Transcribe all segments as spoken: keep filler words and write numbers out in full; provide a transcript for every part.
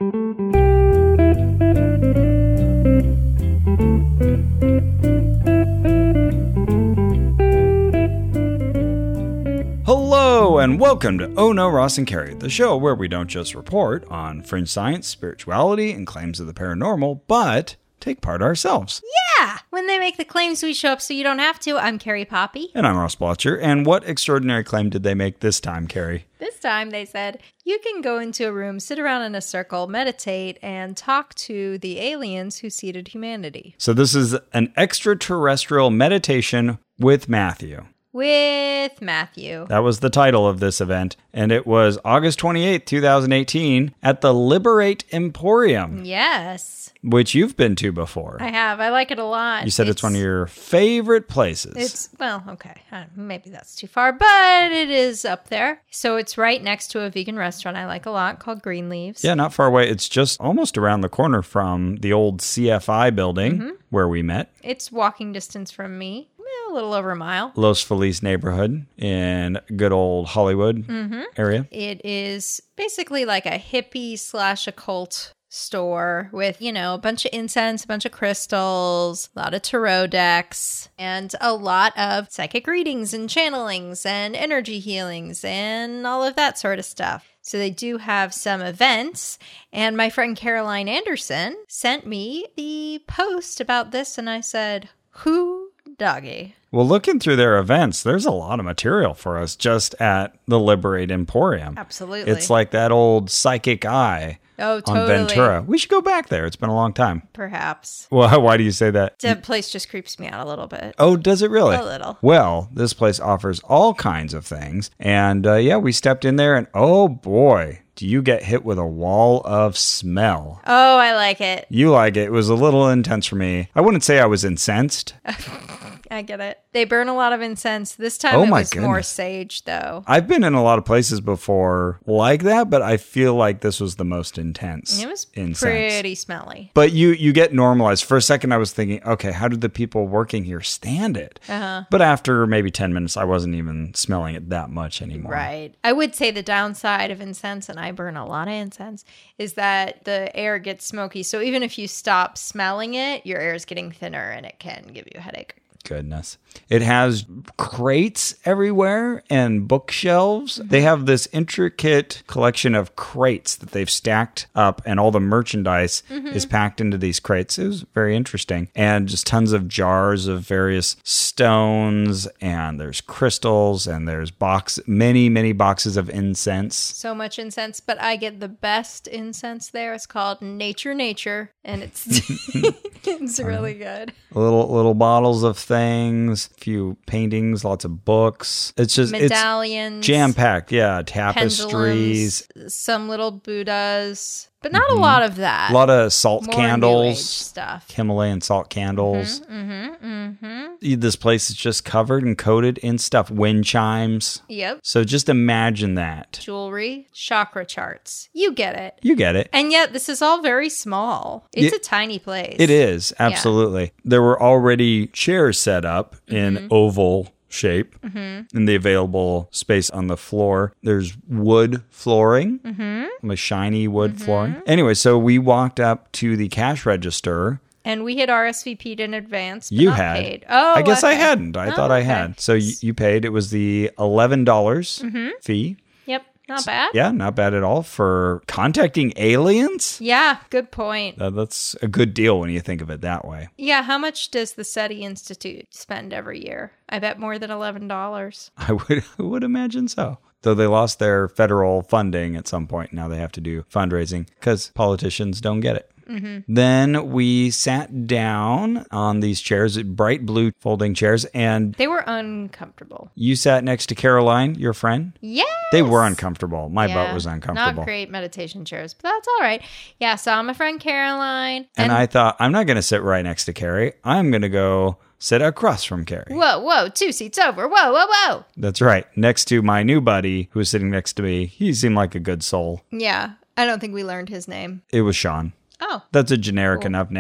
Hello and welcome to Oh No, Ross and Carrie, the show where we don't just report on fringe science, spirituality, and claims of the paranormal, but take part ourselves. Yeah! When they make the claims, we show up so you don't have to. I'm Carrie Poppy. And I'm Ross Blotcher. And what extraordinary claim did they make this time, Carrie? This time they said, you can go into a room, sit around in a circle, meditate, and talk to the aliens who seeded humanity. So this is an extraterrestrial meditation with Matthew. With Matthew. That was the title of this event, and it was August twenty-eighth, twenty eighteen, at the Liberate Emporium. Yes. Which you've been to before. I have. I like it a lot. You said it's, it's one of your favorite places. It's, well, okay. Uh, maybe that's too far, but it is up there. So it's right next to a vegan restaurant I like a lot called Green Leaves. Yeah, not far away. It's just almost around the corner from the old C F I building mm-hmm. where we met. It's walking distance from me. A little over a mile. Los Feliz neighborhood in good old Hollywood mm-hmm. area. It is basically like a hippie slash occult store with, you know, a bunch of incense, a bunch of crystals, a lot of tarot decks, and a lot of psychic readings and channelings and energy healings and all of that sort of stuff. So they do have some events, and my friend Caroline Anderson sent me the post about this, and I said, who doggy? Well, looking through their events, there's a lot of material for us just at the Liberate Emporium. Absolutely. It's like that old psychic eye oh, totally. on Ventura. We should go back there. It's been a long time. Perhaps. Well, why do you say that? The place just creeps me out a little bit. Oh, does it really? A little. Well, this place offers all kinds of things. And uh, yeah, we stepped in there and oh boy, do you get hit with a wall of smell. Oh, I like it. You like it. It was a little intense for me. I wouldn't say I was incensed. I get it. They burn a lot of incense. This time oh it my was goodness. more sage, though. I've been in a lot of places before like that, but I feel like this was the most intense. It was incense. pretty smelly. But you you get normalized. For a second, I was thinking, okay, how did the people working here stand it? Uh-huh. But after maybe ten minutes, I wasn't even smelling it that much anymore. Right. I would say the downside of incense, and I burn a lot of incense, is that the air gets smoky. So even if you stop smelling it, your air is getting thinner and it can give you a headache. Goodness. It has crates everywhere and bookshelves. Mm-hmm. They have this intricate collection of crates that they've stacked up, and all the merchandise mm-hmm. is packed into these crates. It was very interesting. And just tons of jars of various stones, and there's crystals, and there's box, many, many boxes of incense. So much incense, but I get the best incense there. It's called Nature Nature, and it's it's really good. Little little bottles of things, a few paintings, lots of books. It's just medallions, it's jam-packed. Yeah, tapestries, some little Buddhas, but not mm-hmm. a lot of that. A lot of salt More candles, New Age stuff. Himalayan salt candles. Mm-hmm, mm-hmm, mm-hmm. This place is just covered and coated in stuff. Wind chimes. Yep. So just imagine that. Jewelry, chakra charts. You get it. You get it. And yet this is all very small. It's it, a tiny place. It is, absolutely. Yeah. There were already chairs set up in mm-hmm. oval shape mm-hmm. in the available space on the floor. There's wood flooring, mm-hmm. a shiny wood mm-hmm. flooring. Anyway, so we walked up to the cash register. And we had R S V P'd in advance, but you not had. paid. Oh, I guess okay. I hadn't. I oh, thought okay. I had. So you, you paid. It was the eleven dollars mm-hmm. fee. Yep. Not bad. Yeah, not bad at all for contacting aliens. Yeah, good point. Uh, that's a good deal when you think of it that way. Yeah, how much does the SETI Institute spend every year? I bet more than eleven dollars. I would, I would imagine so. Though they lost their federal funding at some point. Now they have to do fundraising because politicians don't get it. Mm-hmm. Then we sat down on these chairs, bright blue folding chairs, and they were uncomfortable. You sat next to Caroline, your friend? Yes. They were uncomfortable. My yeah, butt was uncomfortable. Not great meditation chairs, but that's all right. Yeah, saw my friend Caroline. And, and I thought, I'm not going to sit right next to Carrie. I'm going to go sit across from Carrie. Whoa, whoa, two seats over. Whoa, whoa, whoa. That's right. Next to my new buddy who was sitting next to me. He seemed like a good soul. Yeah. I don't think we learned his name. It was Sean. Oh. That's a generic cool. enough name.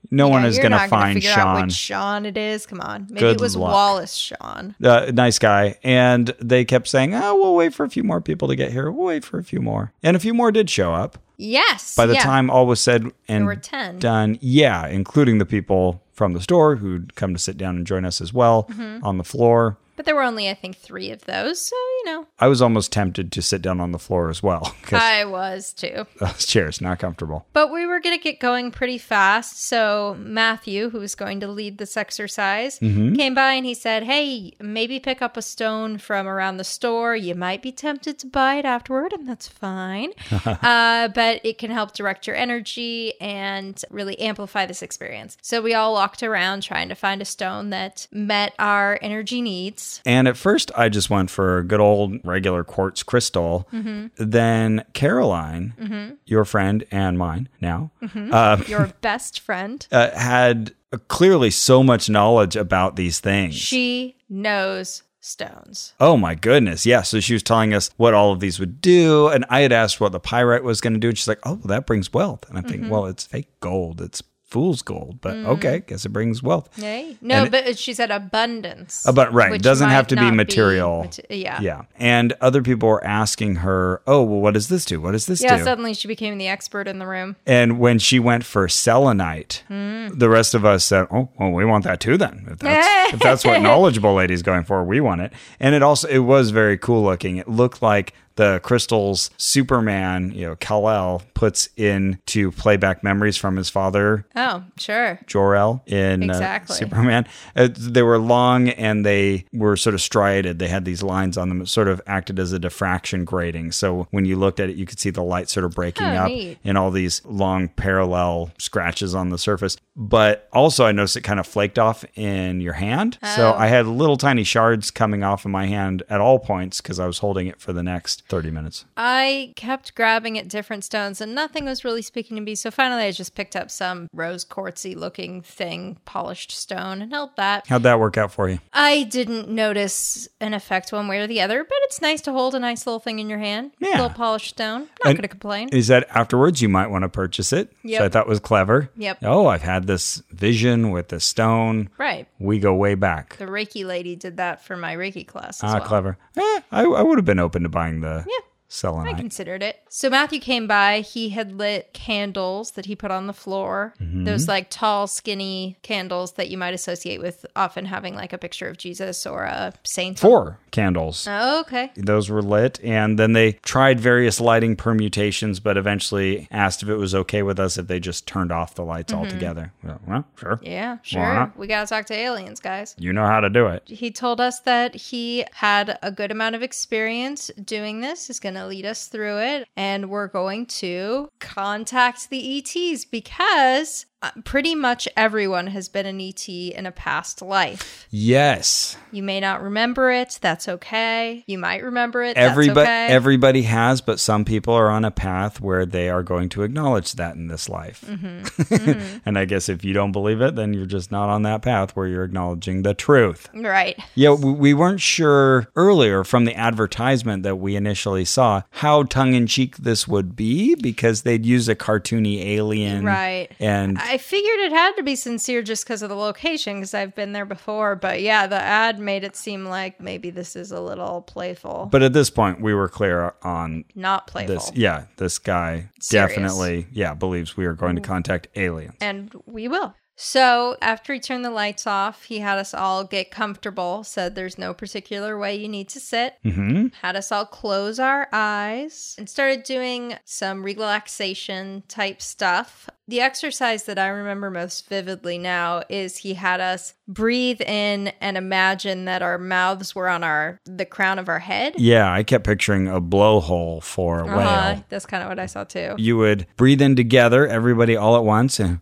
No Yeah, one is you're going to not gonna find figure out Sean. which Sean it is. Come on. Maybe Good it was luck. Wallace Shawn. Uh, nice guy. And they kept saying, oh, we'll wait for a few more people to get here. We'll wait for a few more. And a few more did show up. Yes. By the yeah. time all was said and were ten. done, yeah, including the people from the store who'd come to sit down and join us as well Mm-hmm. on the floor. But there were only, I think, three of those. So, you know. I was almost tempted to sit down on the floor as well because I was too. those chairs not comfortable. But we were going to get going pretty fast. So Matthew, who was going to lead this exercise, Mm-hmm. came by and he said, hey, maybe pick up a stone from around the store. You might be tempted to buy it afterward, and that's fine. uh, but it can help direct your energy and really amplify this experience. So we all walked around trying to find a stone that met our energy needs. And at first, I just went for a good old regular quartz crystal. Mm-hmm. Then Caroline, Mm-hmm. your friend and mine now, uh, Your best friend. uh, had clearly so much knowledge about these things. She knows stones. Oh my goodness. Yeah. So she was telling us what all of these would do. And I had asked what the pyrite was going to do. And she's like, oh, well, that brings wealth. And I think, Mm-hmm. well, it's fake gold. It's fool's gold. But Mm. okay, guess it brings wealth. Hey. No, And it- but she said abundance. Uh, but right, which doesn't might have to be not material. mate- yeah. Yeah. And other people were asking her, oh, well, what does this do? What does this Yeah, do? suddenly she became the expert in the room. And when she went for selenite, Mm. the rest of us said, oh, well, we want that too then. If that's, if that's what knowledgeable lady's going for, we want it. And it also, it was very cool looking. It looked like the crystals Superman, you know, Kal-El puts in to play back memories from his father, Oh, sure. Jor-El, in Exactly. uh, Superman. Uh, they were long and they were sort of striated. They had these lines on them. It sort of acted as a diffraction grating. So when you looked at it, you could see the light sort of breaking Oh, up neat. in all these long parallel scratches on the surface. But also I noticed it kind of flaked off in your hand. So Oh. I had little tiny shards coming off of my hand at all points because I was holding it for the next thirty minutes. I kept grabbing at different stones and nothing was really speaking to me. So finally I just picked up some rose quartzy looking thing, polished stone, and held that. How'd that work out for you? I didn't notice an effect one way or the other, but it's nice to hold a nice little thing in your hand. Yeah. Little polished stone. Not And- going to complain. Is that afterwards you might want to purchase it? Yep. So I thought was clever. Yep. Oh, I've had this vision with the stone. Right. We go way back. The Reiki lady did that for my Reiki class as Ah, well. clever. Eh, I, I would have been open to buying the Yeah. I selenite. considered it. So Matthew came by. He had lit candles that he put on the floor. Mm-hmm. Those like tall, skinny candles that you might associate with often having like a picture of Jesus or a saint. Four candles. Oh, okay. Those were lit, and then they tried various lighting permutations, but eventually asked if it was okay with us if they just turned off the lights Mm-hmm. altogether. Well, well, sure. Yeah, Why sure. not? We got to talk to aliens, guys. You know how to do it. He told us that he had a good amount of experience doing this. He's going to lead us through it. And we're going to contact the E Ts because uh, pretty much everyone has been an E T in a past life. Yes. You may not remember it. That's okay. You might remember it. Everybody, that's okay. everybody has, but some people are on a path where they are going to acknowledge that in this life. Mm-hmm. And I guess if you don't believe it, then you're just not on that path where you're acknowledging the truth. Right. Yeah, we we weren't sure earlier from the advertisement that we initially saw how tongue-in-cheek this would be because they'd use a cartoony alien. Right. And I figured it had to be sincere just because of the location, because I've been there before. But yeah, the ad made it seem like maybe this is a little playful. but at this point, we were clear on Not playful. this. Yeah, this guy Serious. definitely, yeah, believes we are going to contact aliens. And we will. So after he turned the lights off, he had us all get comfortable, said there's no particular way you need to sit, Mm-hmm. had us all close our eyes, and started doing some relaxation type stuff. The exercise that I remember most vividly now is he had us breathe in and imagine that our mouths were on our the crown of our head. Yeah, I kept picturing a blowhole for a Uh-huh. whale. That's kind of what I saw too. You would breathe in together, everybody all at once, and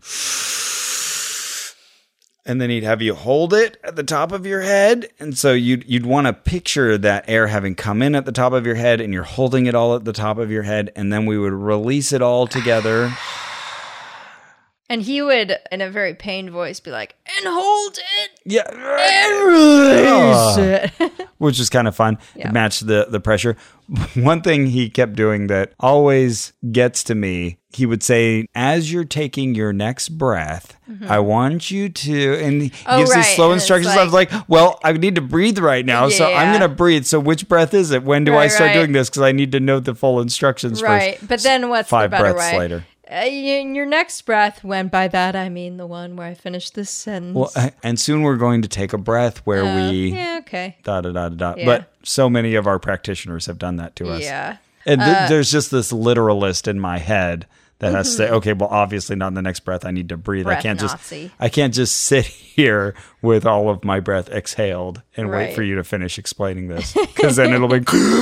and then he'd have you hold it at the top of your head. And so you'd you'd want to picture that air having come in at the top of your head, and you're holding it all at the top of your head, and then we would release it all together. And he would, in a very pained voice, be like, and hold it. Yeah. And release Oh. it. which is kind of fun. Yeah. It matched the, the pressure. One thing he kept doing that always gets to me, he would say, as you're taking your next breath, mm-hmm. I want you to, and he oh, gives right. these slow instructions. Like, I was like, well, I need to breathe right now, yeah. so I'm going to breathe. So which breath is it? When do right, I start right. doing this? Because I need to know the full instructions right. first. But then what's Five the better breaths way? later. Uh, in your next breath, when by that I mean the one where I finish this sentence. Well, and soon we're going to take a breath where uh, we yeah, okay. da da da da da. Yeah. But so many of our practitioners have done that to us. Yeah. And th- uh, there's just this literalist in my head that has to say, okay, well, obviously not in the next breath. I need to breathe. Breath I can't Nazi. just I can't just sit here with all of my breath exhaled and Right. wait for you to finish explaining this, because then it'll be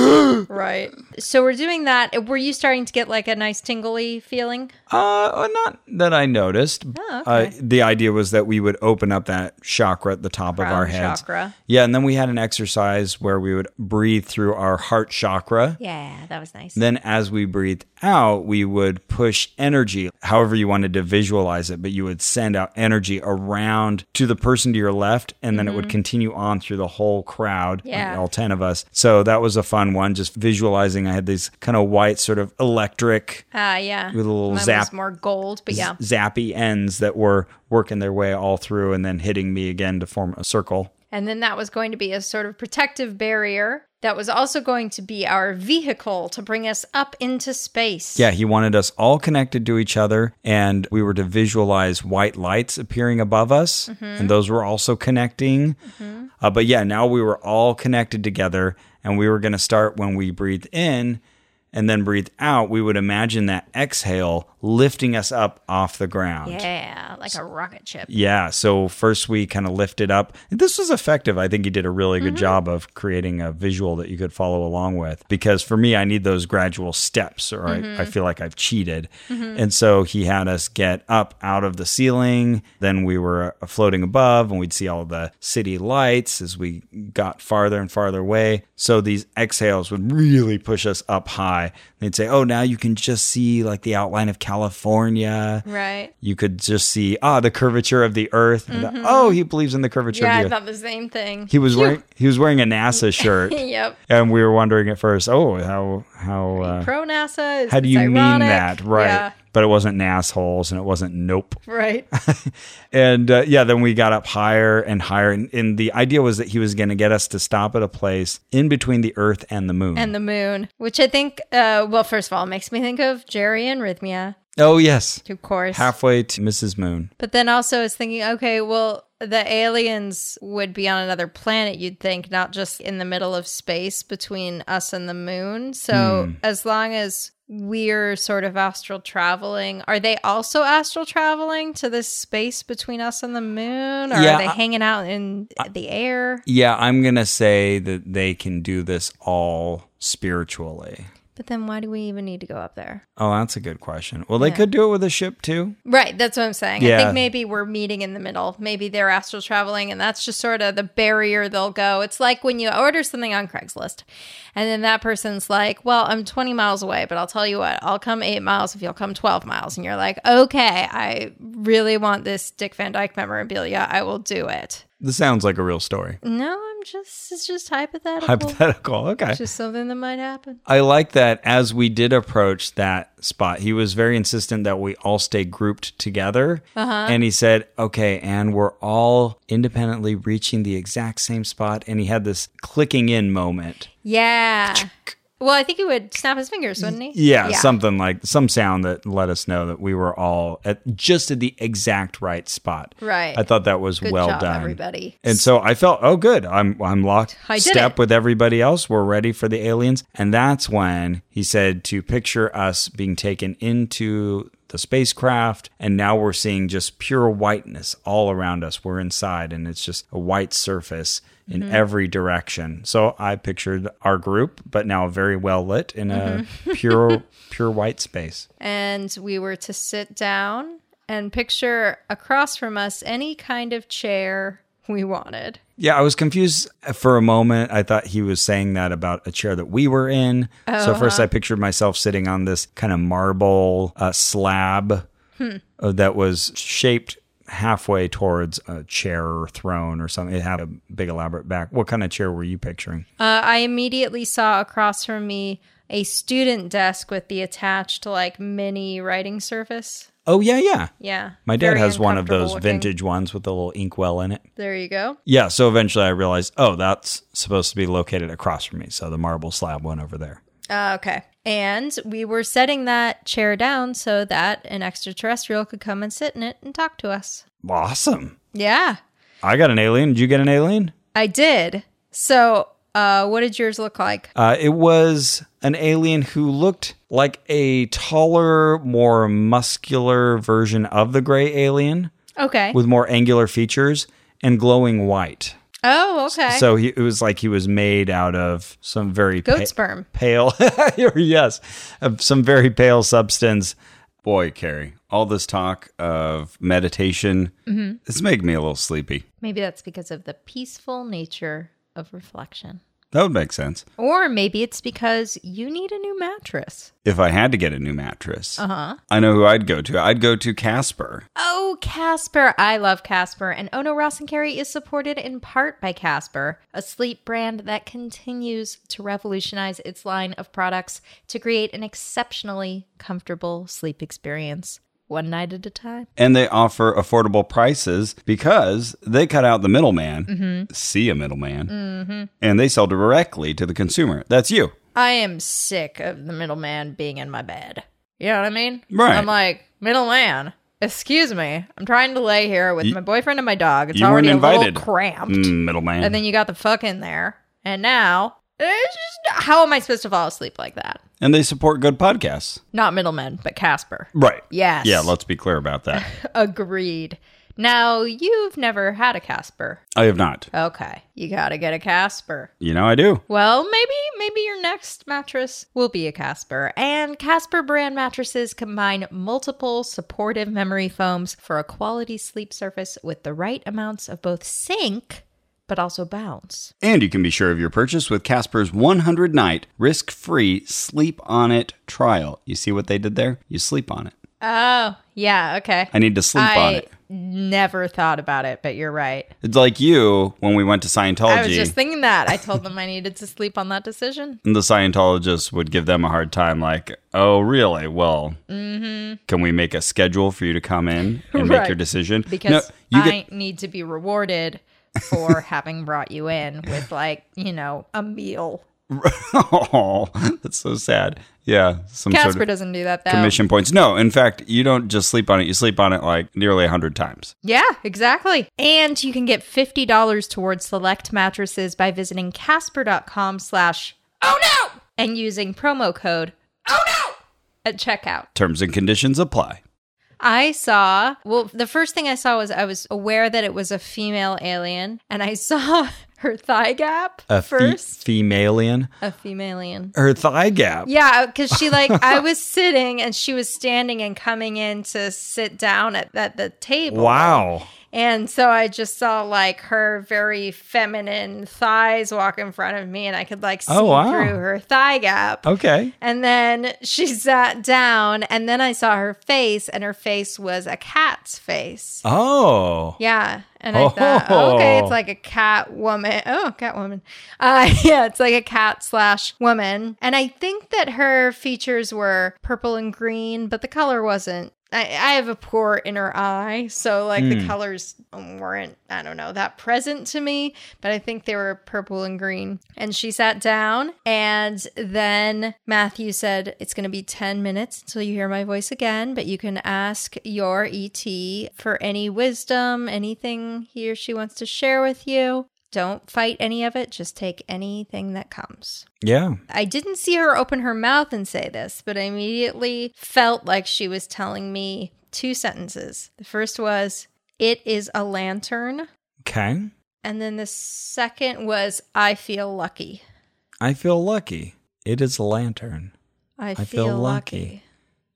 right. So we're doing that. Were you starting to get like a nice tingly feeling? Uh, not that I noticed. Oh, okay. Uh, the idea was that we would open up that chakra at the top Crown of our heads. chakra. Yeah, and then we had an exercise where we would breathe through our heart chakra. Yeah, that was nice. Then as we breathed out, we would push energy, however you wanted to visualize it, but you would send out energy around to the person to your left, and then mm-hmm. it would continue on through the whole crowd, yeah. all ten of us. So that was a fun one, just visualizing. I had these kind of white sort of electric, Ah, uh, yeah. with a little Mine zap. was more gold, but yeah. zappy ends that were working their way all through and then hitting me again to form a circle. And then that was going to be a sort of protective barrier that was also going to be our vehicle to bring us up into space. Yeah, he wanted us all connected to each other, and we were to visualize white lights appearing above us, mm-hmm. and those were also connecting. Mm-hmm. Uh, but yeah, now we were all connected together, and we were going to start when we breathed in and then breathe out. We would imagine that exhale lifting us up off the ground. Yeah, like a rocket ship. Yeah, so first we kind of lifted up. This was effective. I think he did a really good mm-hmm. job of creating a visual that you could follow along with. Because for me, I need those gradual steps, or mm-hmm. I, I feel like I've cheated. Mm-hmm. And so he had us get up out of the ceiling. Then we were floating above, and we'd see all the city lights as we got farther and farther away. So these exhales would really push us up high. They'd say, oh, now you can just see like the outline of California. Right. You could just see, ah, the curvature of the earth. Mm-hmm. And, oh, he believes in the curvature yeah, of the I earth. thought the same thing. He was wearing he was wearing a NASA shirt. Yep. And we were wondering at first, oh, how how uh, pro NASA? Is how do you ironic? mean that? Right. Yeah. But it wasn't nassholes, and it wasn't nope. Right. and uh, yeah, then we got up higher and higher. And, and the idea was that he was going to get us to stop at a place in between the earth and the moon. And the moon, which I think, uh, well, first of all, makes me think of Jerry and Rhythmia. Oh, yes. Of course. Halfway to Missus Moon. But then also I was thinking, okay, well, the aliens would be on another planet, you'd think, not just in the middle of space between us and the moon. So hmm. as long as we're sort of astral traveling, are they also astral traveling to this space between us and the moon? Or yeah, are they hanging out in I, the air? Yeah, I'm going to say that they can do this all spiritually. But then why do we even need to go up there? Oh, that's a good question. Well, they yeah. could do it with a ship too. Right, that's what I'm saying. Yeah. I think maybe we're meeting in the middle. Maybe they're astral traveling, and that's just sort of the barrier they'll go. It's like when you order something on Craigslist, and then that person's like, well, I'm twenty miles away, but I'll tell you what, I'll come eight miles if you'll come twelve miles. And you're like, okay, I really want this Dick Van Dyke memorabilia. I will do it. This sounds like a real story. No, I'm just, it's just hypothetical. Hypothetical, okay. It's just something that might happen. I like that as we did approach that spot, he was very insistent that we all stay grouped together. Uh-huh. And he said, okay, and we're all independently reaching the exact same spot. And he had this clicking in moment. Yeah. Well, I think he would snap his fingers, wouldn't he? Yeah, yeah, something like some sound that let us know that we were all at just at the exact right spot. Right. I thought that was good well job, done, everybody. And so I felt, oh, good. I'm I'm locked I did step it. with everybody else. We're ready for the aliens, and that's when he said to picture us being taken into the spacecraft, and now we're seeing just pure whiteness all around us. We're inside, and it's just a white surface in mm-hmm. every direction. So I pictured our group, but now very well lit in a mm-hmm. pure, pure white space. And we were to sit down and picture across from us any kind of chair we wanted. Yeah, I was confused for a moment. I thought he was saying that about a chair that we were in. Oh, so first huh? I pictured myself sitting on this kind of marble uh, slab hmm. uh, that was shaped halfway towards a chair or throne or something. It had a big elaborate back. What kind of chair were you picturing? Uh, I immediately saw across from me a student desk with the attached like mini writing surface. Oh, yeah, yeah. Yeah. My dad very has one of those uncomfortable looking. vintage ones with the little inkwell in it. There you go. Yeah, so eventually I realized, oh, that's supposed to be located across from me. So the marble slab went over there. Uh, okay. And we were setting that chair down so that an extraterrestrial could come and sit in it and talk to us. Awesome. Yeah, I got an alien. Did you get an alien? I did. So, uh, what did yours look like? Uh, it was an alien who looked like a taller, more muscular version of the gray alien Okay. with more angular features and glowing white. Oh, okay. So he, it was like he was made out of some very Goat pa- sperm. pale, yes, of some very pale substance. Boy, Carrie, all this talk of meditation, Mm-hmm. it's making me a little sleepy. Maybe that's because of the peaceful nature of reflection. That would make sense. Or maybe it's because you need a new mattress. If I had to get a new mattress, Uh-huh. I know who I'd go to. I'd go to Casper. Oh, Casper. I love Casper. And Oh No, Ross and Carrie is supported in part by Casper, a sleep brand that continues to revolutionize its line of products to create an exceptionally comfortable sleep experience, one night at a time. And they offer affordable prices because they cut out the middleman, mm-hmm. see a middleman, mm-hmm. and they sell directly to the consumer. That's you. I am sick of the middleman being in my bed. You know what I mean? Right. I'm like, middleman, excuse me. I'm trying to lay here with You- my boyfriend and my dog. It's you already weren't a invited. little cramped. Mm, middleman. And then you got the fuck in there. And now, it's just, how am I supposed to fall asleep like that? And they support good podcasts. Not middlemen, but Casper. Right. Yes. Yeah, let's be clear about that. Agreed. Now, you've never had a Casper. I have not. Okay. You gotta get a Casper. You know I do. Well, maybe maybe your next mattress will be a Casper. And Casper brand mattresses combine multiple supportive memory foams for a quality sleep surface with the right amounts of both sink but also bounce. And you can be sure of your purchase with Casper's one hundred night risk-free sleep on it trial. You see what they did there? You sleep on it. Oh, yeah, okay. I need to sleep I on it. never thought about it, but you're right. It's like you when we went to Scientology. I was just thinking that. I told them I needed to sleep on that decision. And the Scientologists would give them a hard time, like, oh, really? Well, Mm-hmm. can we make a schedule for you to come in and make Right. your decision? Because no, you I get need to be rewarded for having brought you in with, like, you know, a meal. oh, that's so sad. Yeah, some Casper sort of doesn't do that, though. commission points. No, in fact, you don't just sleep on it. You sleep on it like nearly a hundred times. Yeah, exactly. And you can get fifty dollars towards select mattresses by visiting casper.com slash oh no and using promo code oh no at checkout. Terms and conditions apply. I saw, well, the first thing I saw was I was aware that it was a female alien, and I saw her thigh gap A fe- first. femalian. A female alien. Her thigh gap. Yeah, because she like, I was sitting and she was standing and coming in to sit down at, at the table. Wow. And so I just saw like her very feminine thighs walk in front of me, and I could like see Oh, wow. through her thigh gap. Okay. And then she sat down, and then I saw her face, and her face was a cat's face. Oh. Yeah. And I Oh. thought, oh, okay, it's like a cat woman. Oh, cat woman. Uh, yeah, it's like a cat slash woman. And I think that her features were purple and green, but the color wasn't. I, I have a poor inner eye, so like the colors weren't, I don't know, that present to me, but I think they were purple and green. And she sat down, and then Matthew said, it's going to be ten minutes until you hear my voice again, but you can ask your E T for any wisdom, anything he or she wants to share with you. Don't fight any of it. Just take anything that comes. Yeah. I didn't see her open her mouth and say this, but I immediately felt like she was telling me two sentences. The first was, it is a lantern. Okay. And then the second was, I feel lucky. I feel lucky. It is a lantern. I, feel feel, lucky. lucky.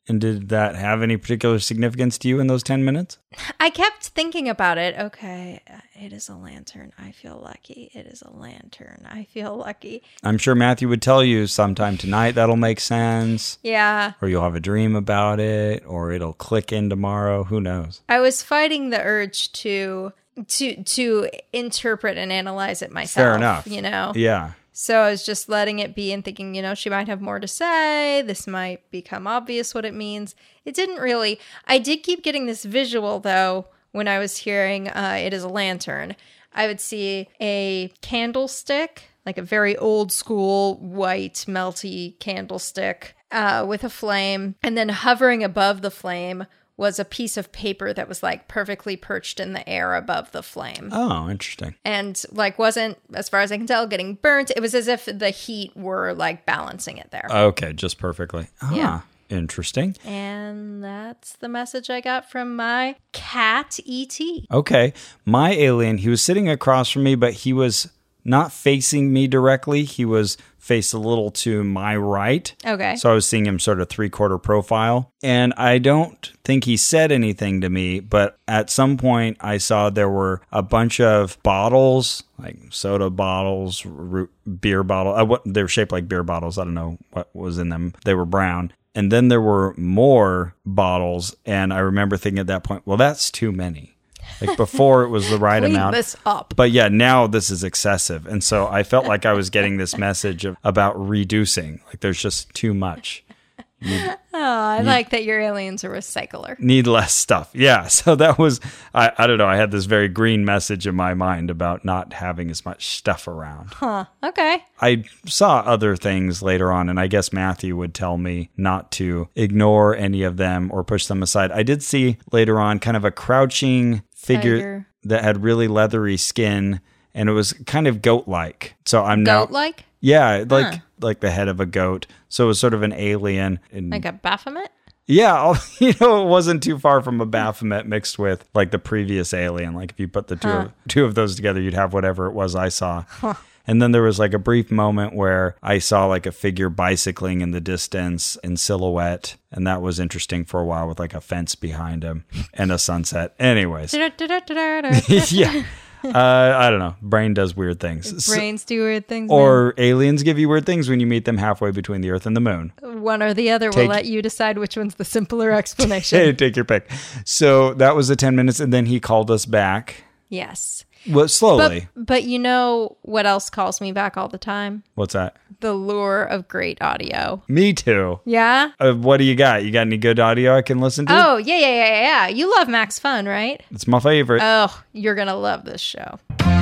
And did that have any particular significance to you in those ten minutes? I kept thinking about it. Okay, it is a lantern. I feel lucky. It is a lantern. I feel lucky. I'm sure Matthew would tell you sometime tonight that'll make sense. Yeah. Or you'll have a dream about it, or it'll click in tomorrow. Who knows? I was fighting the urge to to to interpret and analyze it myself. Fair enough. You know? Yeah. So I was just letting it be and thinking, you know, she might have more to say. This might become obvious what it means. It didn't really. I did keep getting this visual, though, when I was hearing uh, it is a lantern. I would see a candlestick, like a very old school white melty candlestick uh, with a flame. And then hovering above the flame was a piece of paper that was like perfectly perched in the air above the flame. Oh, interesting. And like wasn't, as far as I can tell, getting burnt. It was as if the heat were like balancing it there. Okay, just perfectly. Ah, Yeah. Interesting. And that's the message I got from my cat, E T. Okay. My alien, he was sitting across from me, but he was not facing me directly. He was faced a little to my right. Okay. So I was seeing him sort of three-quarter profile. And I don't think he said anything to me, but at some point I saw there were a bunch of bottles, like soda bottles, root, beer bottle. Uh, what, they were shaped like beer bottles. I don't know what was in them. They were brown. And then there were more bottles. And I remember thinking at that point, well, that's too many. Like before it was the right Clean amount. this up. But yeah, now this is excessive. And so I felt like I was getting this message of, about reducing. Like there's just too much. You Oh, I like that your alien's a recycler. need less stuff. Yeah. So that was, I, I don't know. I had this very green message in my mind about not having as much stuff around. Huh. Okay. I saw other things later on, and I guess Matthew would tell me not to ignore any of them or push them aside. I did see later on kind of a crouching figure Tiger. that had really leathery skin, and it was kind of goat-like. So I'm now, Goat-like? yeah, like Huh. like the head of a goat. So it was sort of an alien. And Like a Baphomet? yeah, I'll- you know, it wasn't too far from a Baphomet mixed with like the previous alien. Like if you put the two Huh. of, two of those together, you'd have whatever it was I saw. And then there was like a brief moment where I saw like a figure bicycling in the distance in silhouette. And that was interesting for a while with like a fence behind him and a sunset. Anyways, yeah. Uh, I don't know. Brain does weird things. So- Brains do weird things. or aliens give you weird things when you meet them halfway between the earth and the moon. man. One or the other. Take- We'll let you decide which one's the simpler explanation. Hey, take your pick. So that was the ten minutes, and then he called us back. Yes. Well, But, slowly. but you know what else calls me back all the time? What's that? The lure of great audio. Me too. Yeah? Uh, what do you got? You got any good audio I can listen to? Oh, yeah, yeah, yeah, yeah. You love Max Fun, right? It's my favorite. Oh, you're going to love this show.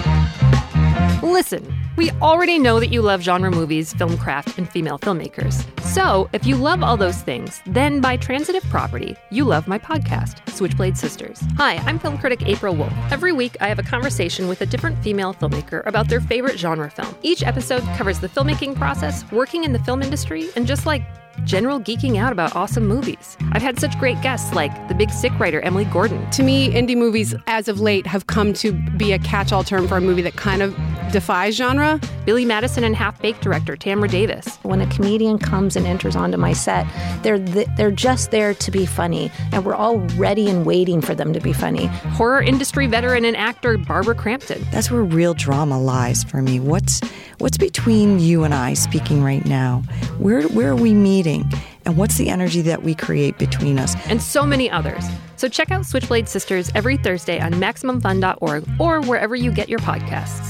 Listen, we already know that you love genre movies, film craft, and female filmmakers. So, if you love all those things, then by transitive property, you love my podcast, Switchblade Sisters. Hi, I'm film critic April Wolf. Every week, I have a conversation with a different female filmmaker about their favorite genre film. Each episode covers the filmmaking process, working in the film industry, and just like general geeking out about awesome movies. I've had such great guests like the Big Sick writer Emily Gordon. To me, indie movies, as of late, have come to be a catch-all term for a movie that kind of defies genre. Billy Madison and Half Baked director Tamra Davis. When a comedian comes and enters onto my set, they're th- they're just there to be funny, and we're all ready and waiting for them to be funny. Horror industry veteran and actor Barbara Crampton. That's where real drama lies for me. What's what's between you and I speaking right now? Where where are we meeting? And what's the energy that we create between us? And so many others. So check out Switchblade Sisters every Thursday on Maximum Fun dot org or wherever you get your podcasts.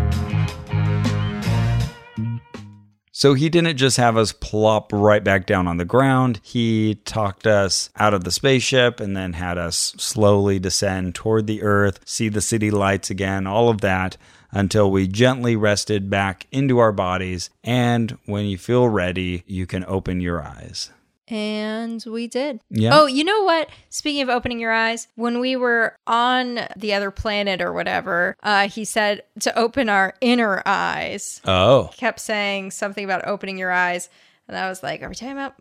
So he didn't just have us plop right back down on the ground. He talked us out of the spaceship and then had us slowly descend toward the earth, see the city lights again, all of that, until we gently rested back into our bodies. And when you feel ready, you can open your eyes. And we did. Yeah. Oh, you know what? Speaking of opening your eyes, when we were on the other planet or whatever, uh, he said to open our inner eyes. Oh. He kept saying something about opening your eyes. And I was like, are we talking about my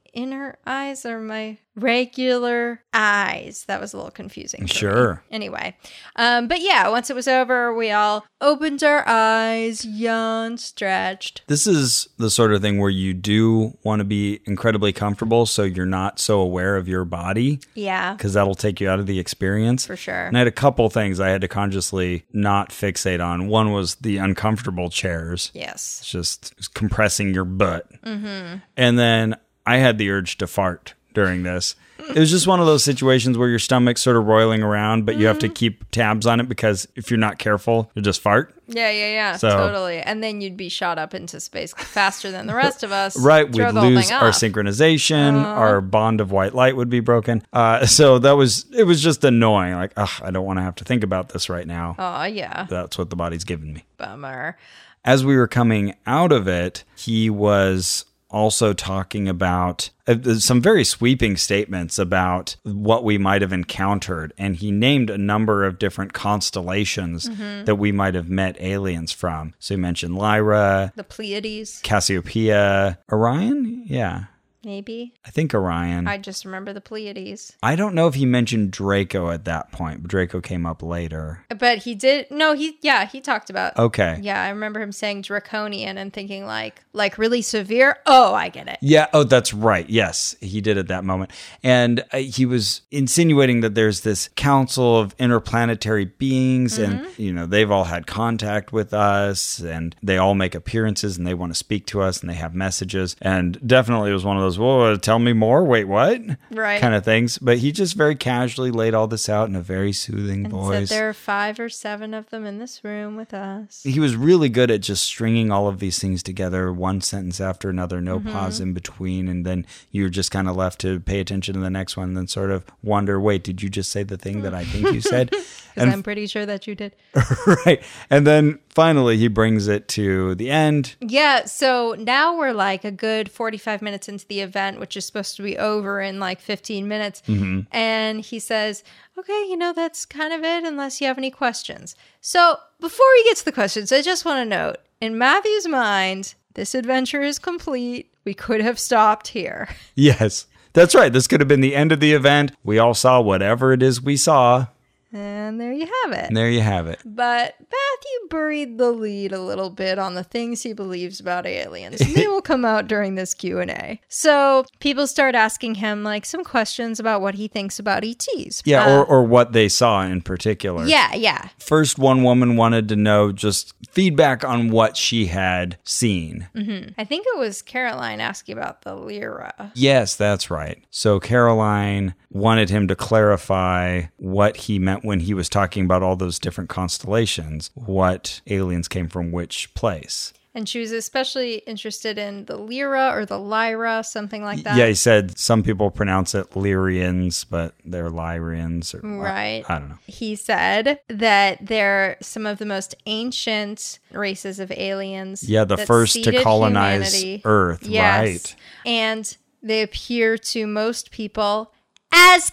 inner eyes or my regular eyes? That was a little confusing. for Sure. me. Anyway, um, but yeah, once it was over, we all opened our eyes, yawned, stretched. This is the sort of thing where you do want to be incredibly comfortable so you're not so aware of your body, Yeah, because that'll take you out of the experience. for sure. And I had a couple things I had to consciously not fixate on. One was the uncomfortable chairs. Yes. It's just compressing your butt. Mm-hmm. And then I had the urge to fart during this. It was just one of those situations where your stomach's sort of roiling around, but you have to keep tabs on it because if you're not careful, you'll just fart. Yeah, yeah, yeah, So- totally. And then you'd be shot up into space faster than the rest of us. Right, Throw we'd the whole lose thing our off. synchronization, our bond of white light would be broken. Uh, so that was, it was just annoying. Like, ugh, I don't want to have to think about this right now. Oh, yeah. That's what the body's giving me. Bummer. As we were coming out of it, he was also talking about uh, some very sweeping statements about what we might have encountered. And he named a number of different constellations that we might have met aliens from. So he mentioned Lyra, The Pleiades, Cassiopeia, Orion? Yeah, maybe. I think Orion. I just remember the Pleiades. I don't know if he mentioned Draco at that point, but Draco came up later. But he did, no, he, yeah, he talked about, Okay. yeah, I remember him saying draconian and thinking like, like really severe. Oh, I get it. Yeah. Oh, that's right. Yes, he did at that moment. And uh, he was insinuating that there's this council of interplanetary beings and, you know, they've all had contact with us and they all make appearances and they want to speak to us and they have messages. And definitely it was one of those, whoa, tell me more. Wait, what? Right. Kind of things. But he just very casually laid all this out in a very soothing And voice. said there are five or seven of them in this room with us. He was really good at just stringing all of these things together, one sentence after another, no pause in between. And then you're just kind of left to pay attention to the next one and then sort of wonder, wait, did you just say the thing that I think you said? Because And I'm pretty sure that you did. right. And then finally he brings it to the end. Yeah, so now we're like a good forty-five minutes into the event, which is supposed to be over in like fifteen minutes. And he says, okay, you know, that's kind of it unless you have any questions. So before we get to the questions, I just want to note, in Matthew's mind, this adventure is complete. We could have stopped here. Yes, that's right. This could have been the end of the event. We all saw whatever it is we saw. And there you have it. And there you have it. But Matthew buried the lead a little bit on the things he believes about aliens. And they will come out during this Q and A. So people start asking him like some questions about what he thinks about E Ts. Yeah, Uh, or, or what they saw in particular. yeah, yeah. First, one woman wanted to know just feedback on what she had seen. I think it was Caroline asking about the Lyra. Yes, that's right. So Caroline wanted him to clarify what he meant when he was talking about all those different constellations, what aliens came from which place. And she was especially interested in the Lyra or the Lyra, something like that. Yeah, he said some people pronounce it Lyrians, but they're Lyrians. Or, Right. I don't know. He said that they're some of the most ancient races of aliens. Yeah, the that first to seeded colonize humanity. Earth, Yes. right. And they appear to most people as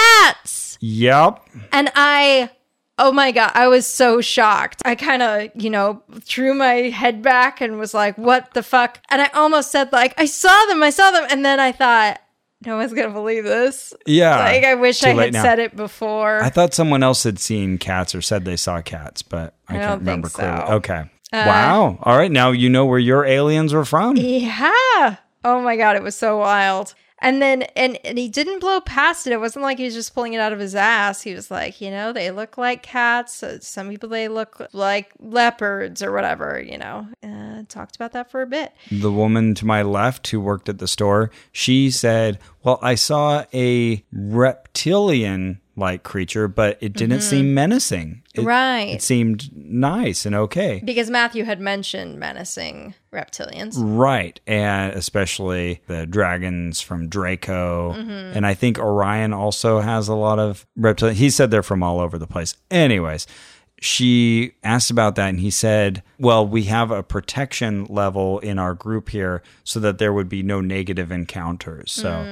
cats. Yep. And I, oh my God, I was so shocked. I kind of, you know, threw my head back and was like, what the fuck? And I almost said, like, I saw them, I saw them. And then I thought, no one's going to believe this. Yeah. Like, I wish Too I late had now. said it before. I thought someone else had seen cats or said they saw cats, but I, I can't don't remember think clearly. so. Okay. Wow. All right. Now you know where your aliens were from. Yeah. Oh my God, it was so wild. And then, and, and he didn't blow past it. It wasn't like he was just pulling it out of his ass. He was like, you know, they look like cats. Uh, Some people, they look like leopards or whatever, you know. Uh, talked about that for a bit. The woman to my left who worked at the store, she said, well, I saw a reptilian-like creature, but it didn't seem menacing. It, Right. It seemed nice and okay. Because Matthew had mentioned menacing reptilians. Right. And especially the dragons from Draco. And I think Orion also has a lot of reptilians. He said they're from all over the place. Anyways, she asked about that and he said, well, we have a protection level in our group here so that there would be no negative encounters. So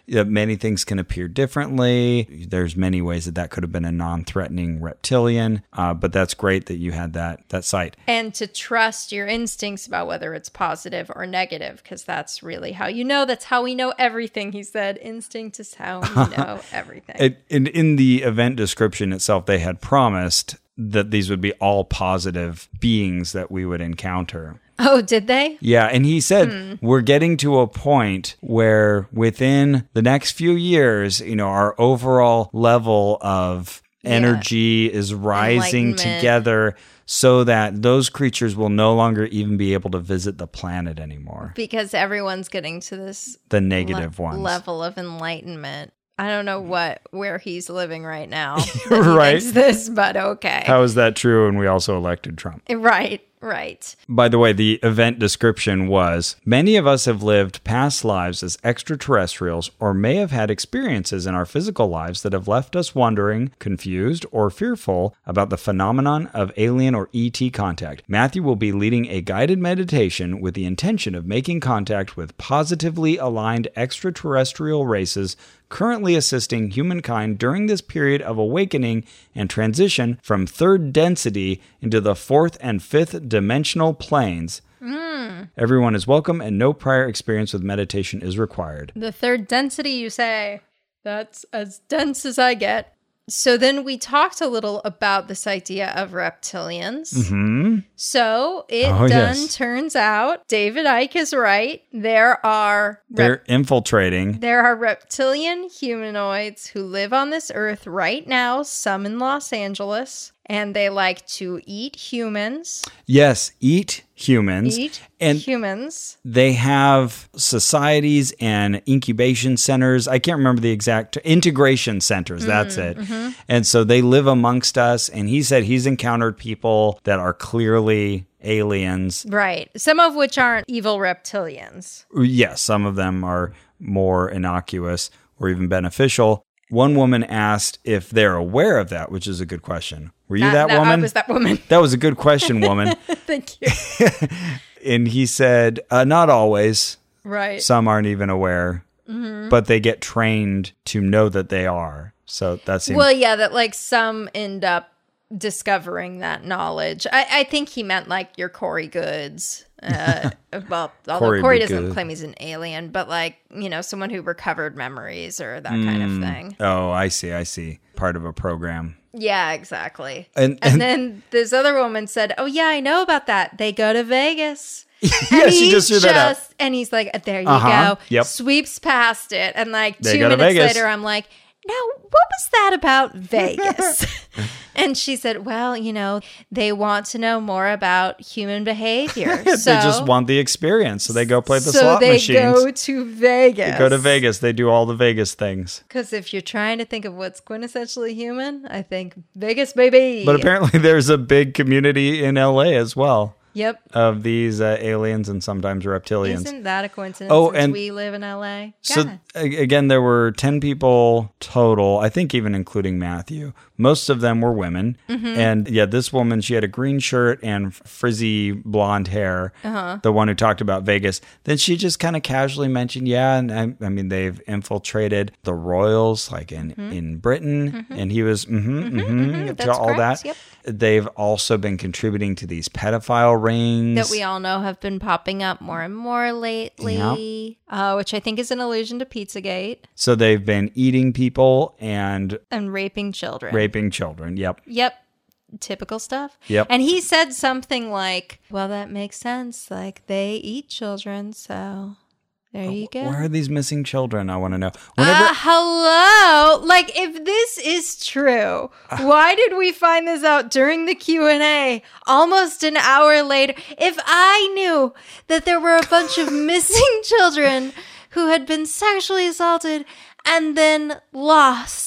that many things can appear differently. There's many ways that that could have been a non-threatening reptilian, uh, but that's great that you had that that sight. And to trust your instincts about whether it's positive or negative, because that's really how you know. That's how we know everything, he said. Instinct is how we know everything. It, in, in the event description itself, they had promised that these would be all positive beings that we would encounter. Oh, did they? Yeah, and he said, hmm. we're getting to a point where within the next few years, you know, our overall level of energy yeah. is rising together so that those creatures will no longer even be able to visit the planet anymore. Because everyone's getting to this the negative le- ones. level of enlightenment. I don't know what where he's living right now. Right. This, but okay. How is that true? And we also elected Trump. Right. Right. By the way, the event description was, many of us have lived past lives as extraterrestrials or may have had experiences in our physical lives that have left us wondering, confused, or fearful about the phenomenon of alien or E T contact. Matthew will be leading a guided meditation with the intention of making contact with positively aligned extraterrestrial races currently assisting humankind during this period of awakening and transition from third density into the fourth and fifth dimensional planes. Mm. Everyone is welcome and no prior experience with meditation is required. The third density, you say? That's as dense as I get. So then we talked a little about this idea of reptilians. Mm-hmm. So it oh, done yes. turns out David Icke is right. There are rep- They're infiltrating. There are reptilian humanoids who live on this earth right now, some in Los Angeles, and they like to eat humans. Yes, eat humans. Eat and humans. They have societies and incubation centers. I can't remember the exact integration centers. That's mm, it. Mm-hmm. And so they live amongst us. And he said he's encountered people that are clearly aliens. Right. Some of which aren't evil reptilians. Yes, some of them are more innocuous or even beneficial. One woman asked if they're aware of that, which is a good question. Were you that, that woman? I was that woman. That was a good question, woman. Thank you. And he said, uh, not always. Right. Some aren't even aware, mm-hmm. but they get trained to know that they are. So that seems... Well, yeah, that like some end up discovering that knowledge. I, I think he meant like your Corey Goods. Uh, well, although Corey, Corey doesn't good. claim he's an alien, but like, you know, someone who recovered memories or that mm. kind of thing. Oh, I see. I see. Part of a program. Yeah, exactly. And, and, and then this other woman said, oh, yeah, I know about that. They go to Vegas. Yes, you just threw that out. And he's like, there you uh-huh. go. Yep. Sweeps past it. And like they two go to minutes Vegas. later, I'm like, now, what was that about Vegas? And she said, well, you know, they want to know more about human behavior. So, they just want the experience. So they go play the so slot they machines. go to Vegas. They go to Vegas. They do all the Vegas things. Because if you're trying to think of what's quintessentially human, I think Vegas, baby. But apparently there's a big community in L A as well. Yep. Of these uh, aliens and sometimes reptilians. Isn't that a coincidence oh, since and we live in L A? So God. again, there were ten people total, I think even including Matthew. Most of them were women. Mm-hmm. And yeah, this woman, she had a green shirt and frizzy blonde hair, uh-huh. the one who talked about Vegas. Then she just kind of casually mentioned, yeah, and I, I mean, they've infiltrated the royals, like in, mm-hmm. in Britain. Mm-hmm. And he was, mm-hmm, mm-hmm, mm-hmm, mm-hmm. to all correct. that. Yep. They've also been contributing to these pedophile rings. That we all know have been popping up more and more lately, yep. uh, which I think is an allusion to Pizzagate. So they've been eating people and... And raping children. Raping children, yep. Yep. Typical stuff. Yep. And he said something like, well, that makes sense. Like, they eat children, so... There you go. Where are these missing children? I want to know. Whenever- uh, hello? Like, if this is true, uh, why did we find this out during the Q and A almost an hour later? If I knew that there were a bunch of missing children who had been sexually assaulted and then lost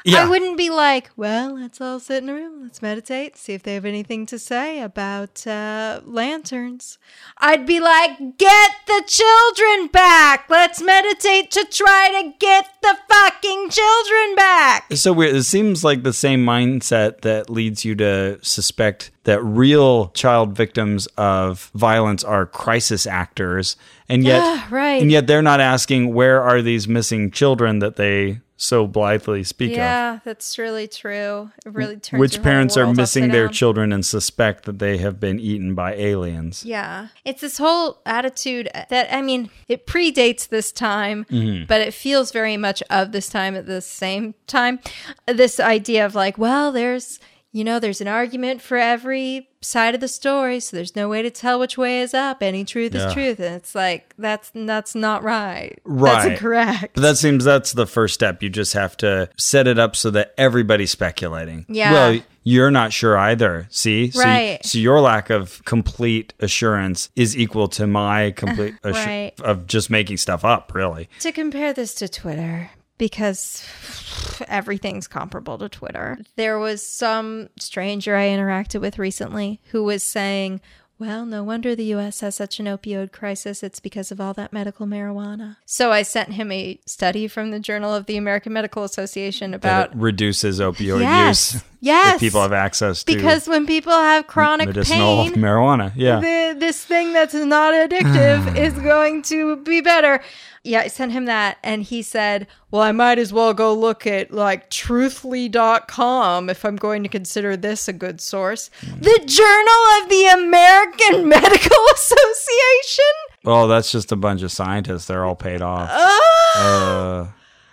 Yeah. I wouldn't be like, well, let's all sit in a room. Let's meditate. See if they have anything to say about uh, lanterns. I'd be like, get the children back. Let's meditate to try to get the fucking children back. It's so weird. It seems like the same mindset that leads you to suspect that real child victims of violence are crisis actors. And yet, Ah, right. and yet they're not asking, where are these missing children that they so blithely speak Yeah, that's really true. It really of? turns Which your whole parents are world missing upside their down. children and suspect that they have been eaten by aliens. Yeah. It's this whole attitude that, I mean, it predates this time, Mm-hmm. but it feels very much of this time at the same time. This idea of like, well, there's, you know, there's an argument for every side of the story, so there's no way to tell which way is up. Any truth Yeah. is truth. And it's like, that's that's not right. Right. That's incorrect. But that seems that's the first step. You just have to set it up so that everybody's speculating. Yeah. Well, you're not sure either. See? So, Right. so your lack of complete assurance is equal to my complete assu- Right. of just making stuff up, really. To compare this to Twitter, because everything's comparable to Twitter. There was some stranger I interacted with recently who was saying, well, no wonder the U S has such an opioid crisis. It's because of all that medical marijuana. So I sent him a study from the Journal of the American Medical Association That about... it reduces opioid Yes. use. Yes. If people have access to Because when people have chronic medicinal pain, marijuana. Yeah. the, this thing that's not addictive is going to be better. Yeah, I sent him that, and he said, well, I might as well go look at, like, truthly dot com if I'm going to consider this a good source. The Journal of the American Medical Association? Oh, that's just a bunch of scientists. They're all paid off. Ah! Uh,